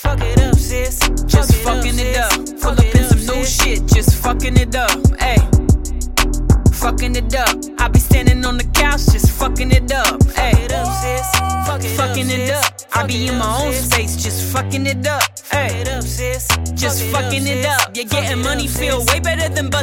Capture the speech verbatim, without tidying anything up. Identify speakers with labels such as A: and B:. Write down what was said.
A: Fuck it up, sis.
B: Just fucking it up. Pull up in some new shit, just fucking it up. Ayy, fucking it up. I be standing on the couch, just fucking it up. Ayy, fucking it up. I be in my own space, just fucking it up. Ayy, just fucking it up. You're getting money, feel way better than bust.